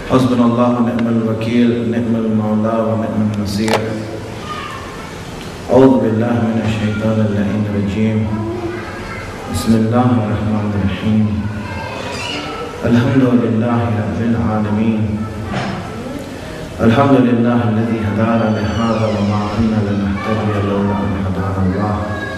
حسبنا الله ونعم الوكيل نعم المولى ونعم النصير. أعوذ بالله من الشيطان اللعين الرجيم. بسم الله الرحمن الرحيم. الحمد لله رب العالمين. الحمد لله الذي هدانا لهذا وما كنا لنهتدي لولا أن هدانا الله.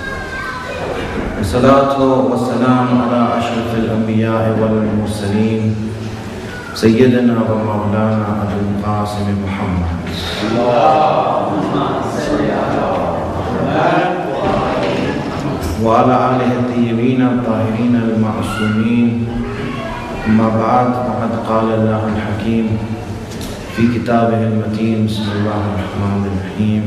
والصلاة والسلام على أشرف الأنبياء والمرسلين سيدنا ومولانا أبي القاسم محمد. اللهم صل على محمد وعلى آله الطيبين الطاهرين المعصومين. أما بعد، فقد قال الله الحكيم في كتابه المتين. بسم الله الرحمن الرحيم.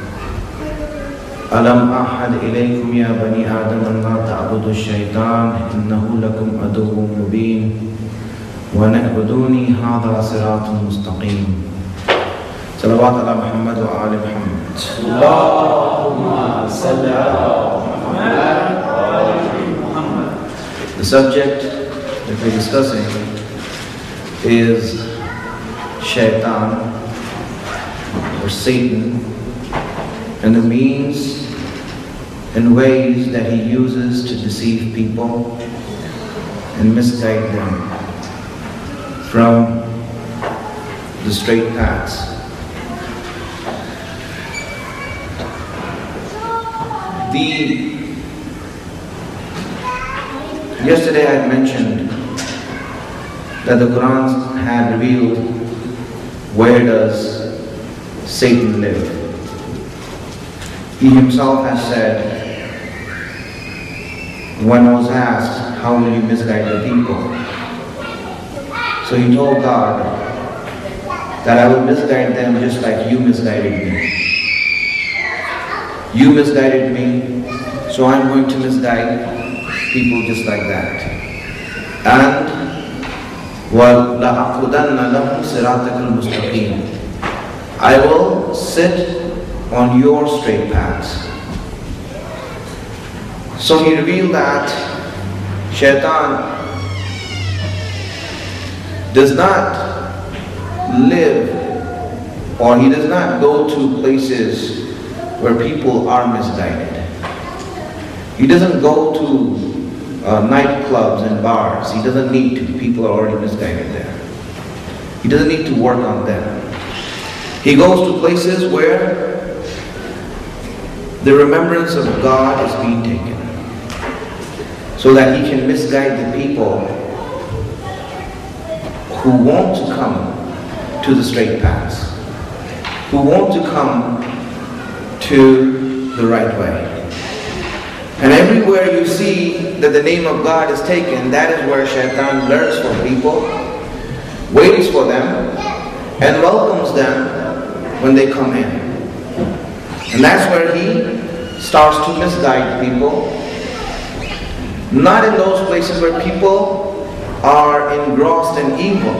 ألم أعهد إليكم يا بني آدم أن لا تعبدوا الشيطان إنه لكم عدو مبين وأن اعبدوني هذا صراط مستقيم. صلوات على محمد وآل محمد. اللهم صل على محمد وآل محمد. The subject that we're discussing is Shaitan or Satan and the means and ways that he uses to deceive people and misguide them from the straight paths. Yesterday I had mentioned that the Quran had revealed where does Satan live. He himself has said, when I was asked, how will you misguide the people? So he told God that I will misguide them just like you misguided me. You misguided me, so I'm going to misguide people just like that. And وَلَأَقْعُدَنَّ لَهُمْ صِرَاطَكَ الْمُسْتَقِيمَ. I will sit on your straight paths. So he revealed that Shaitan does not live, or he does not go to places where people are misguided. He doesn't go to nightclubs and bars. He doesn't need to. People are already misguided there. He doesn't need to work on them. He goes to places where the remembrance of God is being taken, so that he can misguide the people who want to come to the straight paths, who want to come to the right way. And everywhere you see that the name of God is taken, that is where Shaitan lurks for people, waits for them, and welcomes them when they come in. And that's where he starts to misguide people. Not in those places where people are engrossed in evil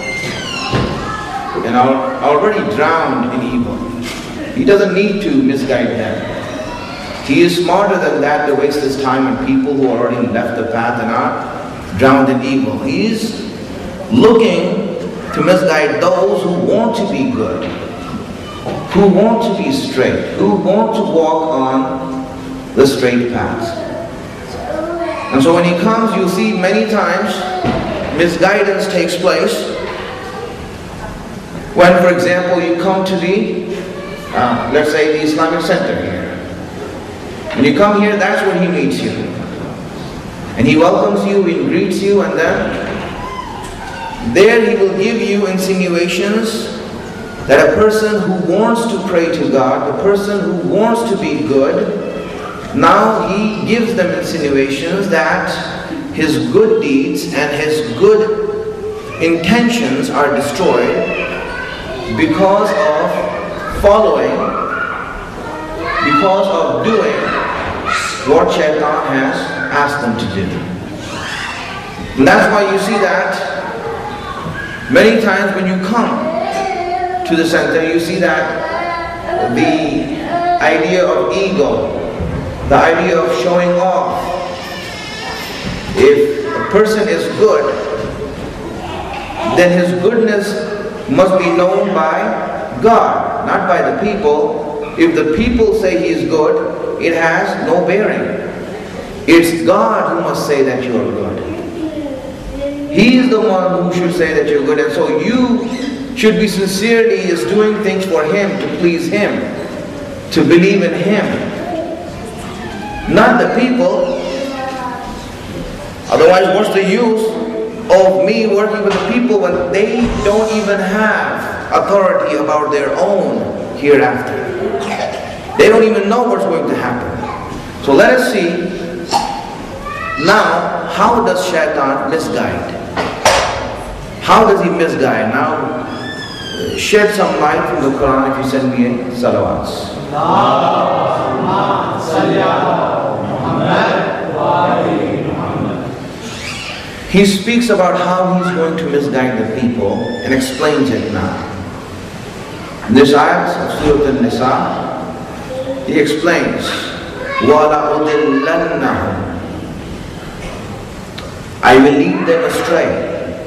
and are already drowned in evil. He doesn't need to misguide them. He is smarter than that to waste his time on people who already left the path and are drowned in evil. He is looking to misguide those who want to be good, who want to be straight, who want to walk on the straight path. And so when he comes, you see many times misguidance takes place. When, for example, you come to the, let's say, the Islamic Center here. When you come here, that's when he meets you. And he welcomes you, he greets you, and then there he will give you insinuations that a person who wants to pray to God, a person who wants to be good, now he gives them insinuations that his good deeds and his good intentions are destroyed because of following, because of doing what Shaitan has asked them to do. And that's why you see that many times when you come to the center, you see that the idea of ego, the idea of showing off. If a person is good, then His goodness must be known by God, not by the people. If the people say He is good, it has no bearing. It's God who must say that you are good. He is the one who should say that you're good. And so you should be sincerely is doing things for Him, to please Him, to believe in Him, not the people. Otherwise, what's the use of me working with the people when they don't even have authority about their own hereafter? They don't even know what's going to happen. So let us see now, how does Shaitan misguide? How does he misguide? Now, shed some light from the Quran if you send me in salawats. He speaks about how he's going to misguide the people and explains it now. In this ayat of Surah An-Nisa, he explains, وَلَأُضِلَّنَّهُمْ, I will lead them astray.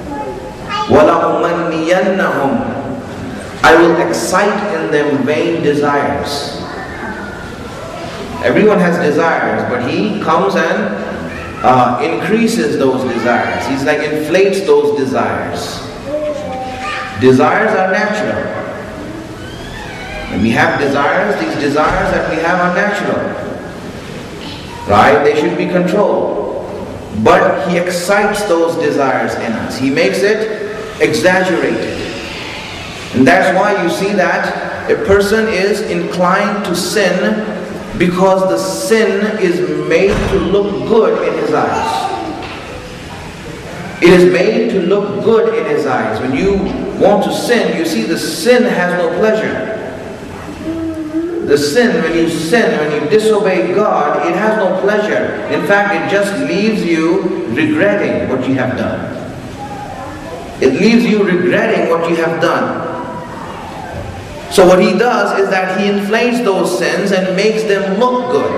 وَلَأُمَنِّيَنَّهُمْ, I will excite in them vain desires. Everyone has desires, but he comes and increases those desires. He's like inflates those desires. Desires are natural. When we have desires, these desires that we have are natural. Right? They should be controlled. But he excites those desires in us. He makes it exaggerated. And that's why you see that a person is inclined to sin because the sin is made to look good in his eyes. It is made to look good in his eyes. When you want to sin, you see the sin has no pleasure. The sin, when you sin, when you disobey God, it has no pleasure. In fact, it just leaves you regretting what you have done. It leaves you regretting what you have done. So what he does is that he inflates those sins and makes them look good.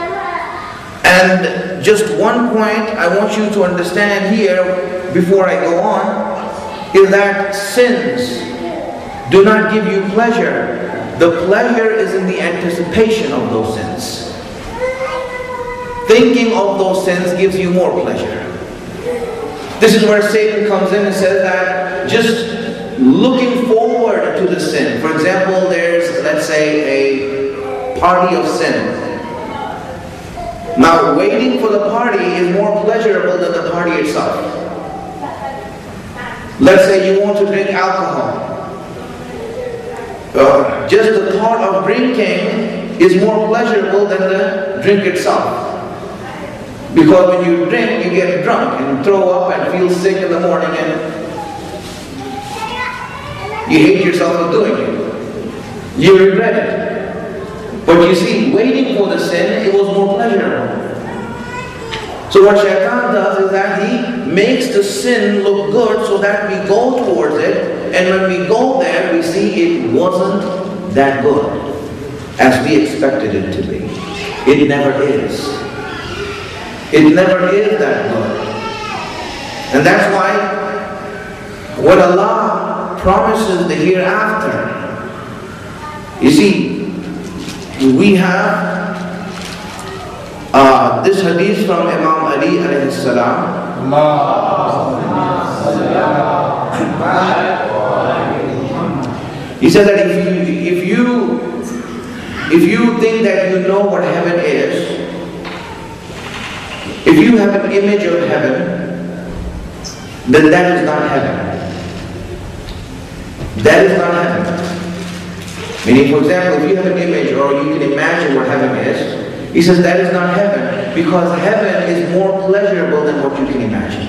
And just one point I want you to understand here before I go on is that sins do not give you pleasure. The pleasure is in the anticipation of those sins. Thinking of those sins gives you more pleasure. This is where Satan comes in and says that just looking forward to the sin. For example, there's, let's say, a party of sin. Now, waiting for the party is more pleasurable than the party itself. Let's say you want to drink alcohol. Just the thought of drinking is more pleasurable than the drink itself. Because when you drink, you get drunk and throw up and feel sick in the morning and you hate yourself for doing it. You regret it. But you see, waiting for the sin, it was more pleasurable. So what Shaitan does is that he makes the sin look good so that we go towards it. And when we go there, we see it wasn't that good as we expected it to be. It never is. It never is that good. And that's why what Allah promises the hereafter. You see, we have this hadith from Imam Ali alayhi salam. He said that if you think that you know what heaven is, if you have an image of heaven, then that is not heaven. That is not heaven. Meaning, for example, if you have an image or you can imagine what heaven is, he says that is not heaven, because heaven is more pleasurable than what you can imagine.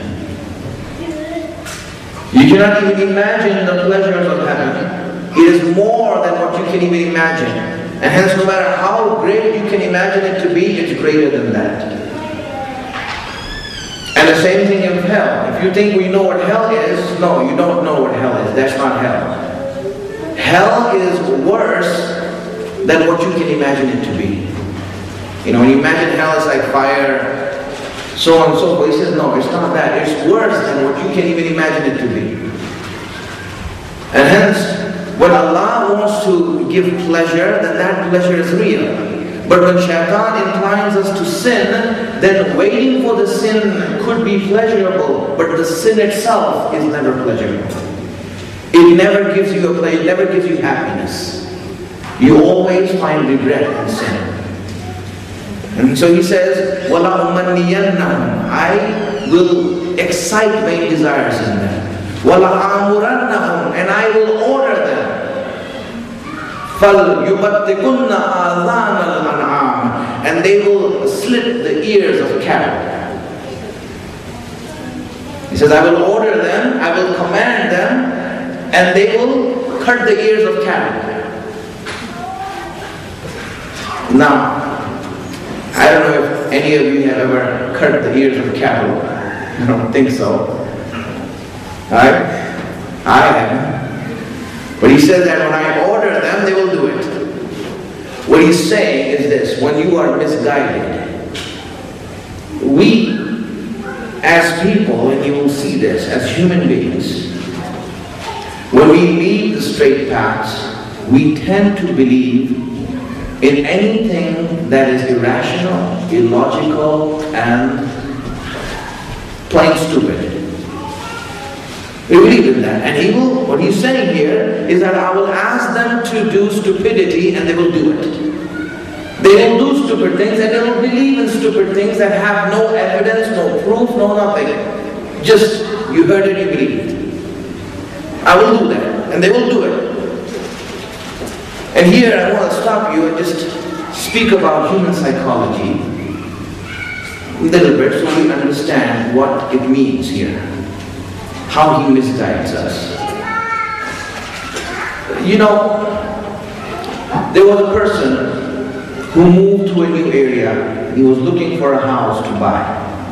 You cannot even imagine the pleasures of heaven. It is more than what you can even imagine. And hence, no matter how great you can imagine it to be, it's greater than that. And the same thing in hell. If you think we know what hell is, no, you don't know what hell is. That's not hell. Hell is worse than what you can imagine it to be. You know, when you imagine hell is like fire, so on and so forth. He says, no, it's not that. It's worse than what you can even imagine it to be. And hence, when Allah wants to give pleasure, then that pleasure is real. But when shaitan inclines us to sin, then waiting for the sin could be pleasurable, but the sin itself is never pleasurable. It never gives you a pleasure, it never gives you happiness. You always find regret in sin. And so he says, وَلَا أُمَنِّيَنَّهُمْ, I will excite vain desires in them. وَلَا آمُرَنَّهُمْ, and I will order them. فَلْيُبَتِّكُنَّ آذَانَ الْأَنْعَامِ, and they will slit the ears of cattle. He says, I will order them, I will command them, and they will cut the ears of cattle. Now, I don't know if any of you have ever cut the ears of cattle. I don't think so. Alright? I haven't. But he says that when I order them, they will do it. What he's saying is this: when you are misguided, we as people, and you will see this, as human beings, when we leave the straight paths, we tend to believe in anything that is irrational, illogical, and plain stupid. We believe in that. And what he's saying here is that I will ask them to do stupidity and they will do it. They will do stupid things and they will believe in stupid things that have no evidence, no proof, no nothing. Just, you heard it, you believe it. I will do that. And they will do it. And here I want to stop you and just speak about human psychology a little bit so we understand what it means here. How he misguides us. You know, there was a person who moved to a new area. He was looking for a house to buy.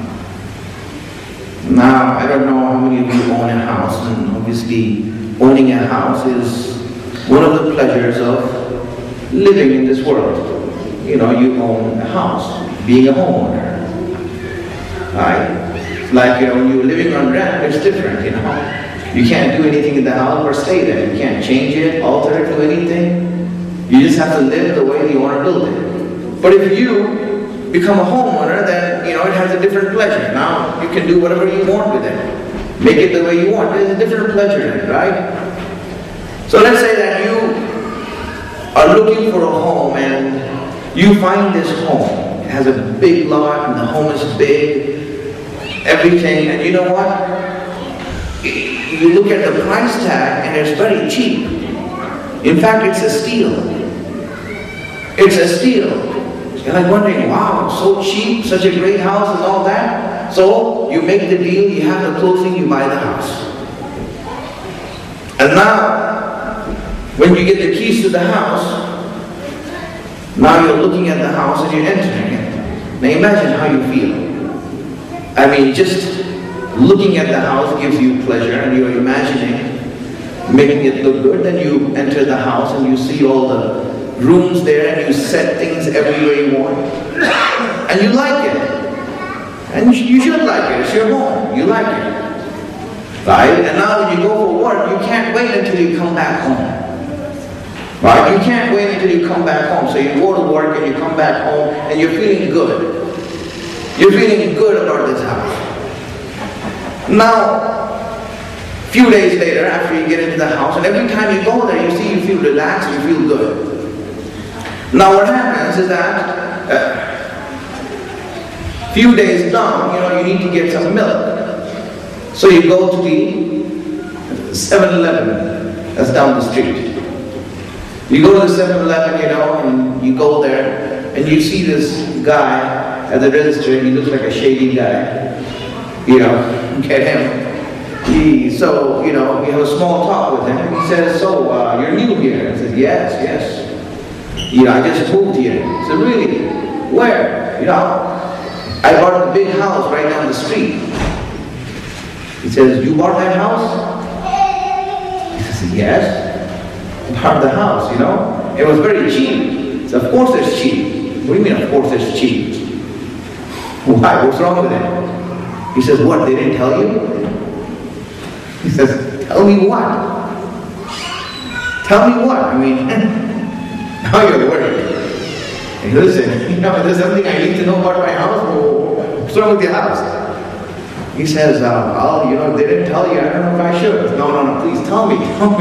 Now, I don't know how many of you own a house, and obviously owning a house is one of the pleasures of living in this world. You know, you own a house, being a homeowner. Right? Like, when you're living on rent, it's different, you know. You can't do anything in the house or stay there. You can't change it, alter it, do anything. You just have to live the way you want to build it. But if you become a homeowner, then, you know, it has a different pleasure. Now, you can do whatever you want with it. Make it the way you want. There's a different pleasure in it, right? So let's say that you are looking for a home and you find this home. It has a big lot and the home is big. Everything, and you know what? You look at the price tag and it's very cheap. In fact, it's a steal. It's a steal. You're like wondering, wow, so cheap, such a great house and all that. So you make the deal, you have the closing, you buy the house. And now, when you get the keys to the house, now you're looking at the house and you're entering it. Now imagine how you feel. I mean, just looking at the house gives you pleasure and you're imagining making it look good. Then you enter the house and you see all the rooms there and you set things everywhere you want. And you like it. And you should like it. It's your home. You like it. Right? And now when you go for work, you can't wait until you come back home. Right? You can't wait until you come back home. So you go to work and you come back home and you're feeling good. You're feeling good about this house. Now, a few days later, after you get into the house, and every time you go there, you feel relaxed, you feel good. Now what happens is that a few days down, you know, you need to get some milk. So you go to the 7-Eleven that's down the street. You go to the 7-Eleven, you know, and you go there, and you see this guy at the register. He looks like a shady guy. You know, get him. So, you know, you have a small talk with him. He says, so, you're new here? I said, yes. You know, I just moved here. He said, really? Where? You know, I bought a big house right down the street. He says, you bought that house? He says, yes. I bought the house, you know. It was very cheap. He said, of course it's cheap. What do you mean, of course it's cheap? Why? What's wrong with it? He says, what, they didn't tell you? He says, tell me what? Tell me what? I mean, now you're worried. Hey, listen, you know, there's something I need to know about my house. What's wrong with your house? He says, well, you know, they didn't tell you. I don't know if I should. No, please tell me. Tell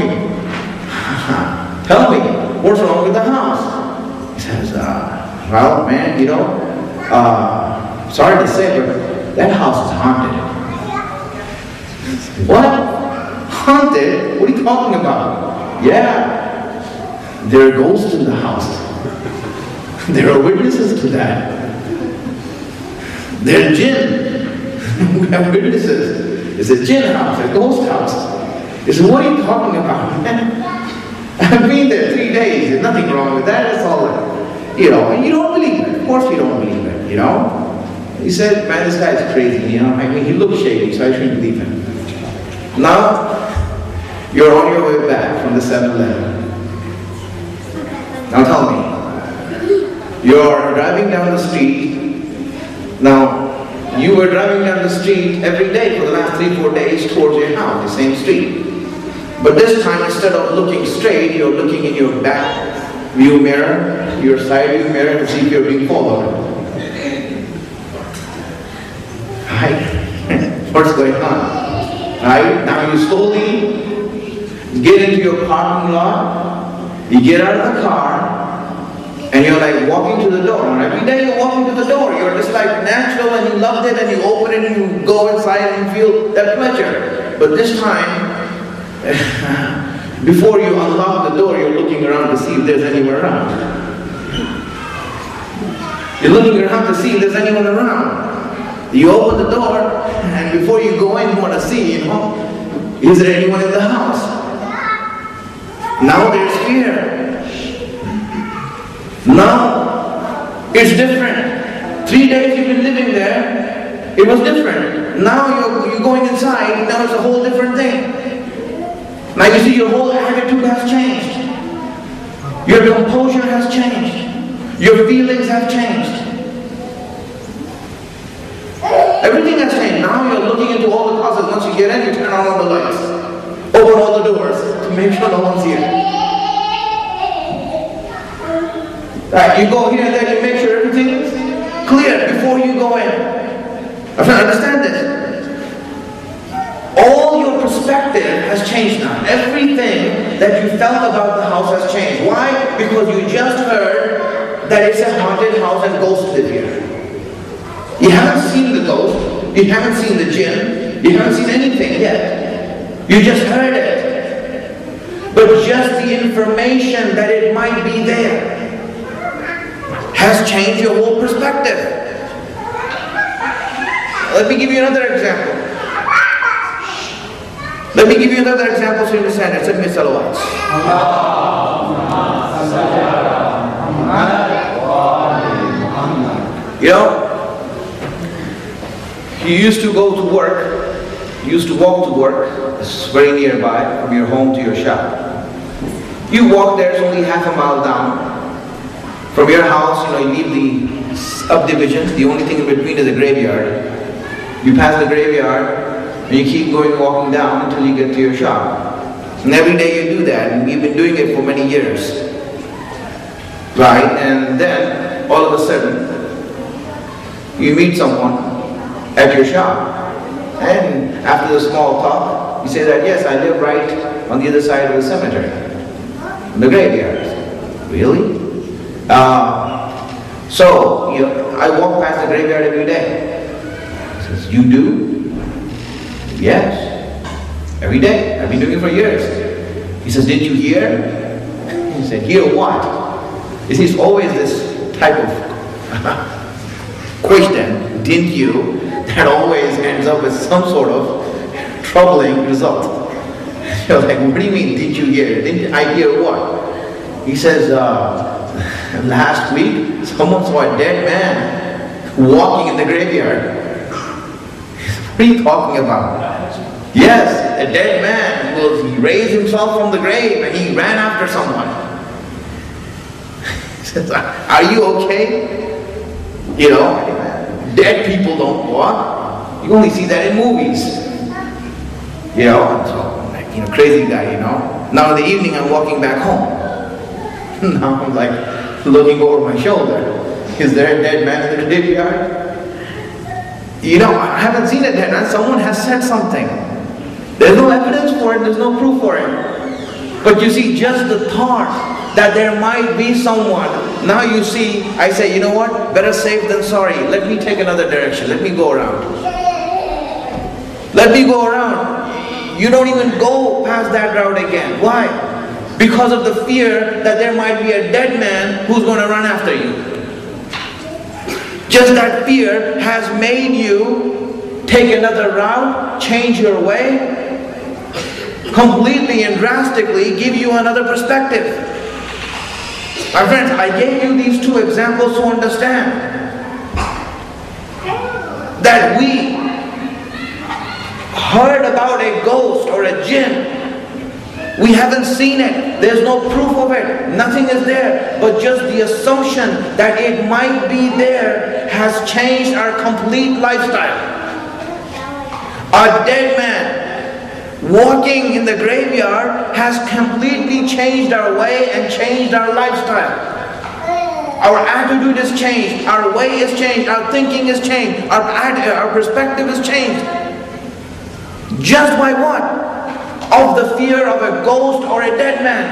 me. What's wrong with the house? He says, well, man, you know, sorry to say, but that house is haunted. What? Haunted? What are you talking about? Yeah, there are ghosts in the house. There are witnesses to that. There are jinn. We have witnesses. It's a jinn house, a ghost house. He said, what are you talking about? I've been there 3 days. There's nothing wrong with that. It's all, you know, and you don't believe it. Of course you don't believe it, you know. He said, man, this guy's crazy, you know. I mean, he looks shady, so I shouldn't believe him. Now, you're on your way back from the 7-Eleven. Now tell me, you're driving down the street. Now, you were driving down the street every day for the last 3-4 days towards your house, the same street. But this time, instead of looking straight, you're looking in your back view mirror, your side view mirror, to see if you're being followed. Right? What's going on? Right? Now you slowly get into your parking lot, you get out of the car, and you're like walking to the door. And every day you're walking to the door, you're just like natural and you loved it and you open it and you go inside and you feel that pleasure. But this time, before you unlock the door, you're looking around to see if there's anyone around. You're looking around to see if there's anyone around. You open the door, and before you go in, you want to see, you know, is there anyone in the house? Now there's fear. Now it's different. 3 days you've been living there, it was different. Now you're going inside, now it's a whole different thing. Now you see your whole attitude has changed. Your composure has changed. Your feelings have changed. Everything has changed. Now you're looking into all the closets. Once you get in, you turn on all the lights. Open all the doors to make sure no one's here. Right, you go here and there, you make sure everything's clear before you go in. I'm trying to understand this. All your perspective has changed now. Everything that you felt about the house has changed. Why? Because you just heard that it's a haunted house and ghosts live here. You haven't seen the ghost, you haven't seen the jinn, you haven't seen anything yet. You just heard it. But just the information that it might be there has changed your whole perspective. Let me give you another example. Let me give you another example so you understand it. Let me salawats. You know, you used to go to work, you used to walk to work. This is very nearby from your home to your shop. You walk there, it's only half a mile down. From your house, you know, you leave the subdivision, the only thing in between is a graveyard. You pass the graveyard, and you keep going walking down until you get to your shop. And every day you do that, and we've been doing it for many years. Right? And then, all of a sudden, you meet someone at your shop. And after the small talk, you say that, yes, I live right on the other side of the cemetery, in the graveyard. Really? So, you know, I walk past the graveyard every day. He says, you do? Yes. Every day. I've been doing it for years. He says, did you hear? He said, hear what? You see, it's always this type of question, didn't you, that always ends up with some sort of troubling result. You're like, what do you mean, did you hear? Didn't I hear what? He says, last week, someone saw a dead man walking in the graveyard. What are you talking about? Yes, a dead man. He raised himself from the grave and he ran after someone. He says, are you okay? You know, dead people don't walk. You only see that in movies. You know, so, crazy guy, you know. Now in the evening I'm walking back home. Now I'm like looking over my shoulder. Is there a dead man in the graveyard? I haven't seen a dead man. Someone has said something. There's no evidence for it, there's no proof for it. But you see, just the thought that there might be someone, now you see, I say, you know what? Better safe than sorry. Let me take another direction. Let me go around. Let me go around. You don't even go past that route again. Why? Because of the fear that there might be a dead man who's going to run after you. Just that fear has made you take another route, change your way, completely and drastically give you another perspective. My friends, I gave you these two examples to understand that we heard about a ghost or a jinn. We haven't seen it. There's no proof of it. Nothing is there. But just the assumption that it might be there has changed our complete lifestyle. A dead man walking in the graveyard has completely changed our way and changed our lifestyle. Our attitude is changed. Our way is changed. Our thinking is changed. Our perspective is changed. Just by what? Of the fear of a ghost or a dead man.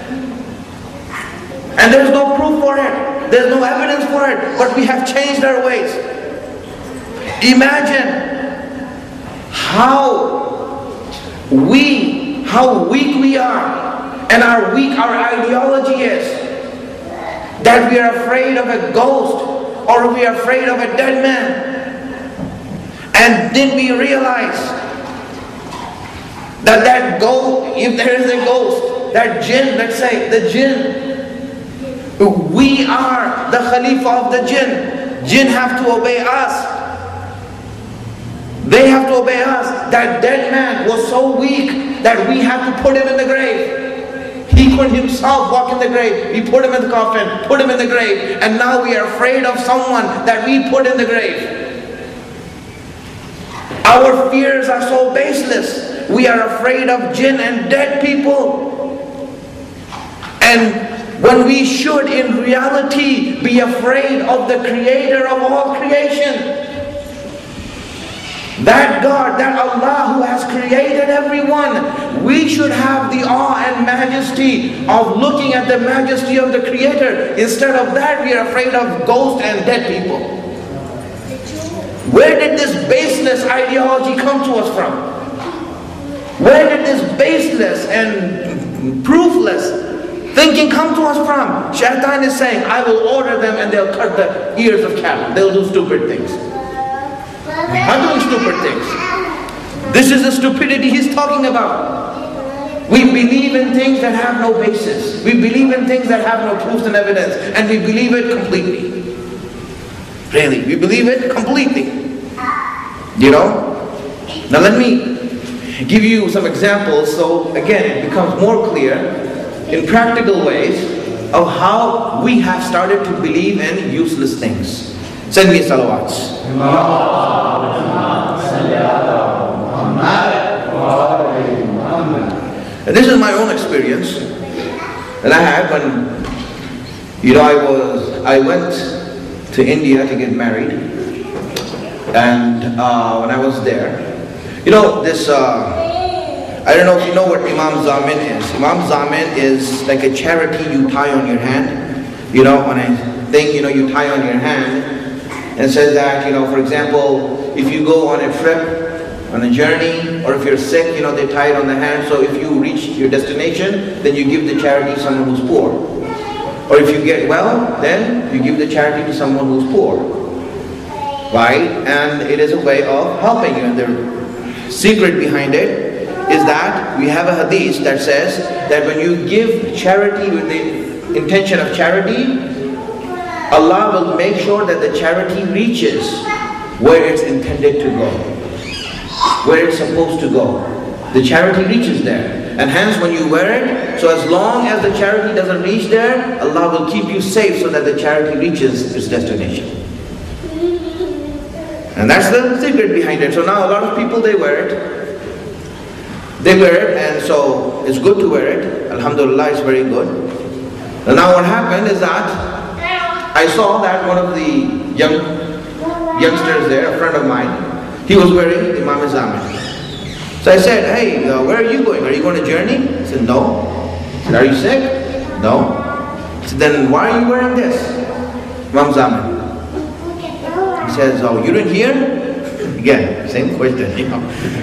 And there's no proof for it. There's no evidence for it. But we have changed our ways. Imagine how weak we are, and how weak our ideology is, that we are afraid of a ghost or we are afraid of a dead man. And then we realize that ghost, if there is a ghost, that jinn, let's say the jinn, we are the Khalifa of the jinn. Jinn have to obey us. They have to obey us. That dead man was so weak that we had to put him in the grave. He couldn't himself walk in the grave. We put him in the coffin, put him in the grave. And now we are afraid of someone that we put in the grave. Our fears are so baseless. We are afraid of jinn and dead people. And when we should in reality be afraid of the Creator of all creation. That God, that Allah who has created everyone. We should have the awe and majesty of looking at the majesty of the Creator. Instead of that, we are afraid of ghosts and dead people. Where did this baseless ideology come to us from? Where did this baseless and proofless thinking come to us from? Shaitan is saying, I will order them and they'll cut the ears of cattle. They'll do stupid things. I'm doing stupid things. This is the stupidity he's talking about. We believe in things that have no basis. We believe in things that have no proofs and evidence. And we believe it completely. Really, we believe it completely. Now let me give you some examples so again it becomes more clear in practical ways of how we have started to believe in useless things. Send me salawats. And this is my own experience that I had when I went to India to get married. And when I was there, I don't know if you know what Imam Zamin is. Imam Zamin is like a charity you tie on your hand. On a thing, you tie on your hand. And says that, for example, if you go on a trip, on a journey, or if you're sick, they tie it on the hand. So if you reach your destination, then you give the charity to someone who's poor. Or if you get well, then you give the charity to someone who's poor. Right? And it is a way of helping you. And the secret behind it is that we have a hadith that says that when you give charity with the intention of charity, Allah will make sure that the charity reaches where it's intended to go, where it's supposed to go. The charity reaches there. And hence when you wear it, so as long as the charity doesn't reach there, Allah will keep you safe so that the charity reaches its destination. And that's the secret behind it. So now a lot of people, they wear it. they wear it, and so it's good to wear it. Alhamdulillah, it's very good. And now what happened is that I saw that one of the youngsters there, a friend of mine, he was wearing Imam Zamin. So I said, hey, where are you going? Are you going to journey? He said, no. I said, are you sick? No. I said, then why are you wearing this? Imam Zamin. He says, oh, you didn't hear? Again, same question, you know.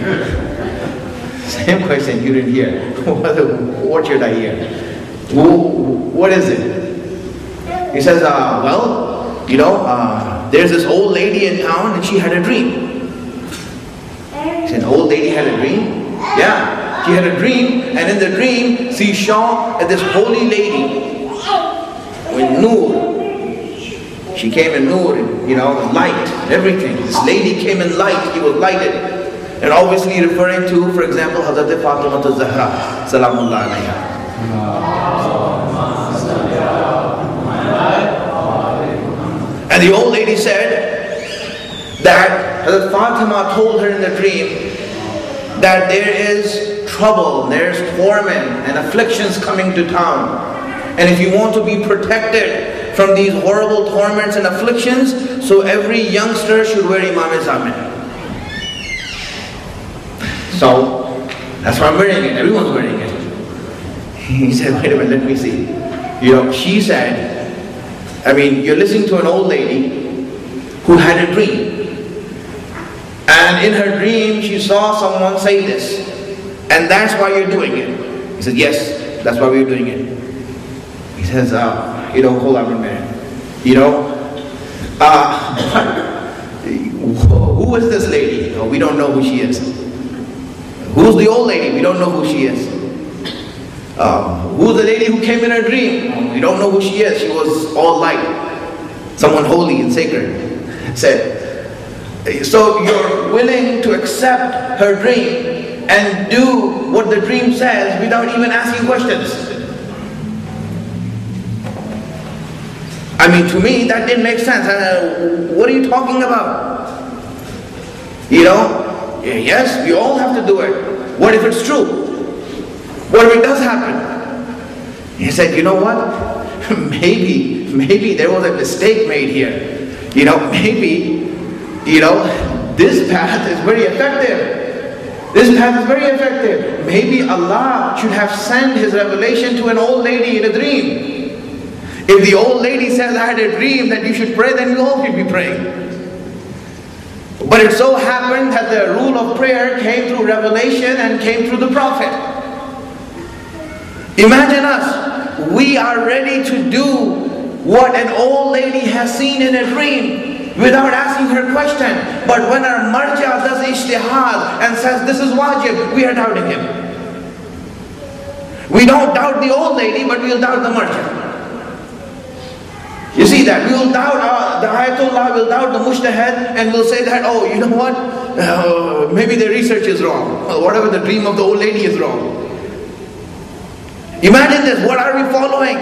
Same question, you didn't hear. What should I hear? What is it? He says, well, you know, there's this old lady in town and she had a dream. He said, an old lady had a dream? Yeah, she had a dream, and in the dream, she saw this holy lady with nur. She came in nur, you know, light, everything. This lady came in light, she was lighted. And obviously referring to, for example, Hazrat Fatima al-Zahra, Salamullah alayha. And the old lady said that Hazrat Fatima told her in the dream that there is trouble, there's torment and afflictions coming to town. And if you want to be protected from these horrible torments and afflictions, so every youngster should wear Imam Zamin. So, that's why I'm wearing it, everyone's wearing it. He said, wait a minute, let me see. You know, she said, I mean, you're listening to an old lady who had a dream. And in her dream, she saw someone say this. And that's why you're doing it. He said, yes, that's why we're doing it. He says, you know, hold on a minute. You know, who is this lady? We don't know who she is. Who's the old lady? We don't know who she is. Who's the lady who came in her dream? We don't know who she is. She was all light. Someone holy and sacred. Said, so you're willing to accept her dream and do what the dream says without even asking questions. I mean, to me, that didn't make sense. What are you talking about? You know, yes, we all have to do it. What if it's true? What if it does happen? He said, you know what? Maybe there was a mistake made here. You know, maybe, you know, this path is very effective. This path is very effective. Maybe Allah should have sent His revelation to an old lady in a dream. If the old lady says, I had a dream that you should pray, then we all should be praying. But it so happened that the rule of prayer came through revelation and came through the Prophet. Imagine us, we are ready to do what an old lady has seen in a dream without asking her question. But when our marja does ijtihad and says this is wajib, we are doubting him. We don't doubt the old lady, but we'll doubt the marja. You see that? We will doubt the Ayatollah, we'll doubt the Mujtahid, and we'll say that, oh, you know what? Maybe the research is wrong. Or whatever the dream of the old lady is wrong. Imagine this, what are we following?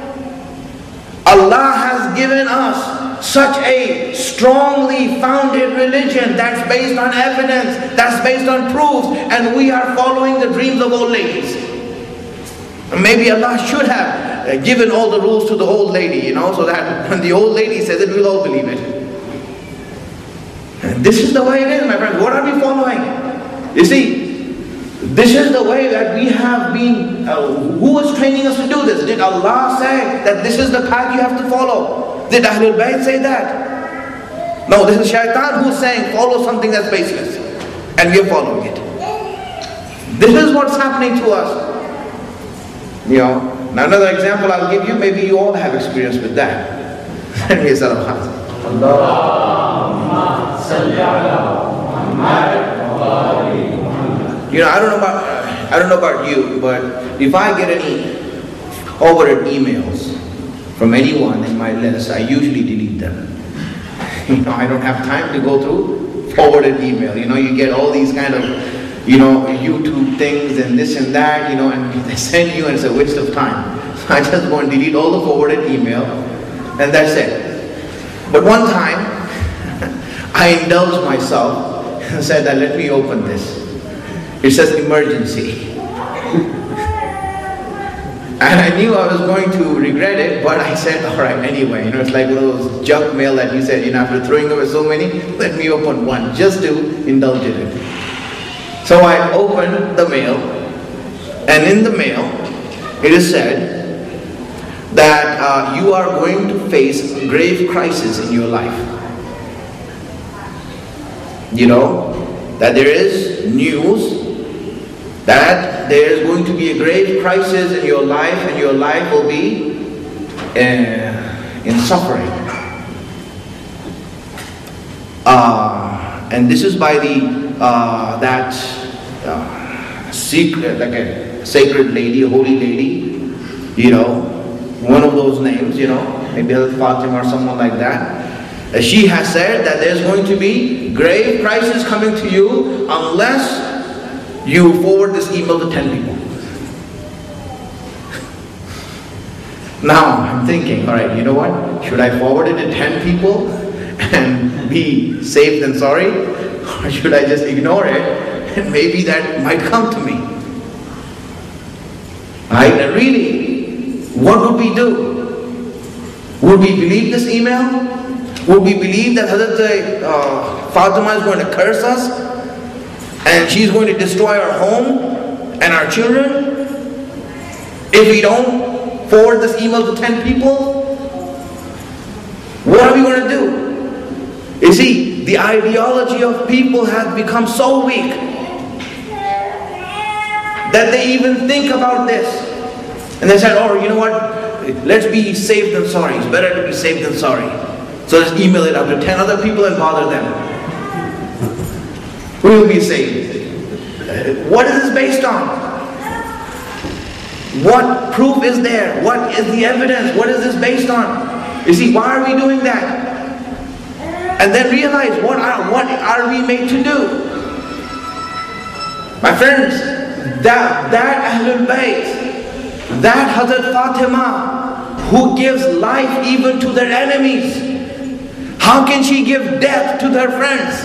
Allah has given us such a strongly founded religion that's based on evidence, that's based on proofs, and we are following the dreams of old ladies. Maybe Allah should have given all the rules to the old lady, you know, so that when the old lady says it, we'll all believe it. And this is the way it is, my friends. What are we following? You see, this is the way that we have been. Who was training us to do this? Did Allah say that this is the path you have to follow? Did Ahlul Bayt say that? No, this is Shaitan who's saying follow something that's baseless. And we're following it. This is what's happening to us. You know, now another example I'll give you, maybe you all have experience with that. Let me say you know, I don't know about you, but if I get any forwarded emails from anyone in my list, I usually delete them. You know, I don't have time to go through forwarded email. You know, you get all these kind of, you know, YouTube things and this and that, you know, and they send you and it's a waste of time. So I just go and delete all the forwarded email and that's it. But one time, I indulged myself and said that let me open this. It says emergency. And I knew I was going to regret it, but I said, all right, anyway. It's like one of those junk mail that you said, after throwing away so many, let me open one just to indulge in it. So I opened the mail, and in the mail, it is said that you are going to face grave crisis in your life. That there is news that there is going to be a grave crisis in your life, and your life will be in suffering. And this is by that secret, like a sacred lady, a holy lady, one of those names, maybe Fatima or someone like that. She has said that there's going to be grave crisis coming to you unless you forward this email to 10 people. Now I'm thinking, all right, you know what? Should I forward it to 10 people and be saved and sorry? Or should I just ignore it and maybe that might come to me? Right? And really, what would we do? Would we believe this email? Would we believe that Hazrat Fatima is going to curse us? And she's going to destroy our home and our children if we don't forward this email to 10 people? What are we going to do? You see, the ideology of people has become so weak that they even think about this. And they said, oh, you know what? Let's be saved than sorry. It's better to be saved than sorry. So let's email it out to 10 other people and bother them. We will be saved. What is this based on? What proof is there? What is the evidence? What is this based on? You see, why are we doing that? And then realize what are we made to do? My friends, that Ahlul Bayt, that Hazrat Fatima, who gives life even to their enemies, how can she give death to their friends?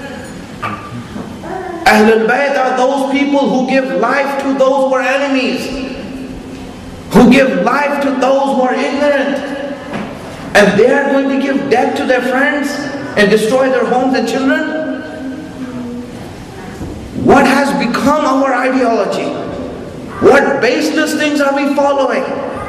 Ahlul Bayt are those people who give life to those who are enemies, who give life to those who are ignorant, and they are going to give death to their friends and destroy their homes and children? What has become our ideology? What baseless things are we following?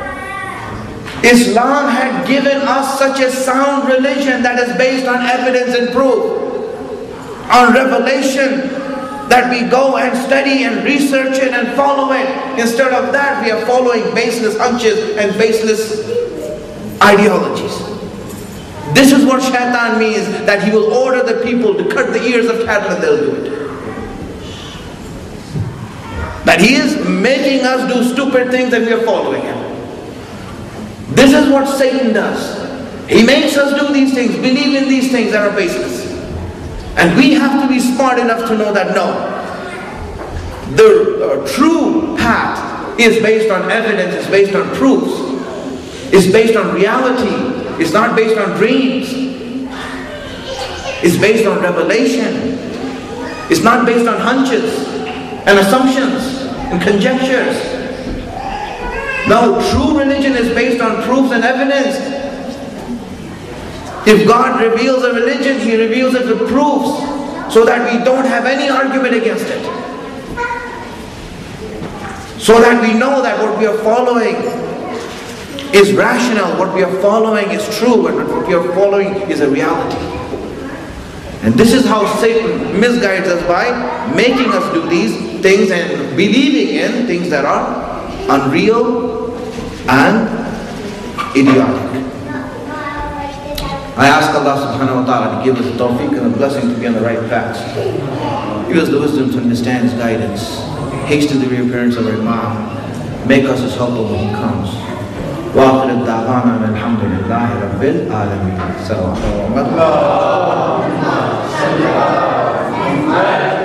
Islam had given us such a sound religion that is based on evidence and proof, on revelation, that we go and study and research it and follow it. Instead of that, we are following baseless hunches and baseless ideologies. This is what shaitan means, that he will order the people to cut the ears of cattle and they'll do it. That he is making us do stupid things and we are following him. This is what Satan does. He makes us do these things, believe in these things that are baseless. And we have to be smart enough to know that no, the true path is based on evidence, it's based on proofs, it's based on reality, it's not based on dreams, it's based on revelation, it's not based on hunches and assumptions and conjectures. No, true religion is based on proofs and evidence. If God reveals a religion, He reveals it with proofs so that we don't have any argument against it. So that we know that what we are following is rational, what we are following is true, and what we are following is a reality. And this is how Satan misguides us, by making us do these things and believing in things that are unreal and idiotic. I ask Allah subhanahu wa ta'ala to give us the tawfiq and the blessing to be on the right path. Give us the wisdom to understand His guidance. Hasten the reappearance of our Imam. Make us His helper when He comes. Wa akhiru da'wana alhamdulillahi rabbil alameen. Assalamu alaikum.